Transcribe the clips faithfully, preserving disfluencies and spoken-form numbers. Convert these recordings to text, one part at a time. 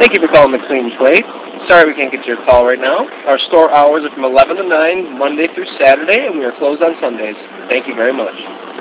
Thank you for calling the Clean Plate. Sorry we can't get to your call right now. Our store hours are from eleven to nine, Monday through Saturday, and we are closed on Sundays. Thank you very much.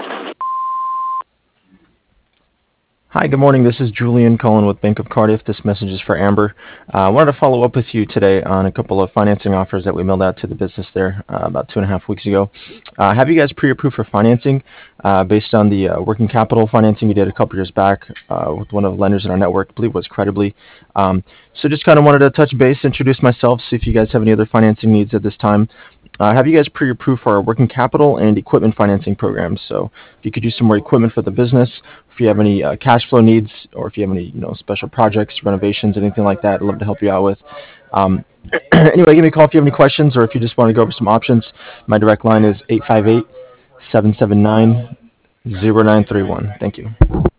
Hi, good morning. This is Julian calling with Bank of Cardiff. This message is for Amber. Uh, I wanted to follow up with you today on a couple of financing offers that we mailed out to the business there uh, about two and a half weeks ago. Uh, have you guys pre-approved for financing uh, based on the uh, working capital financing you did a couple years back uh, with one of the lenders in our network? I believe it was Credibly. Um, so just kind of wanted to touch base, introduce myself, see if you guys have any other financing needs at this time. Uh, have you guys pre-approved for our working capital and equipment financing programs? So if you could use some more equipment for the business, if you have any uh, cash flow needs, or if you have any you know special projects, renovations, anything like that, I'd love to help you out with. Um, anyway, give me a call if you have any questions, or if you just want to go over some options. My direct line is eight five eight, seven seven nine, zero nine three one. Thank you.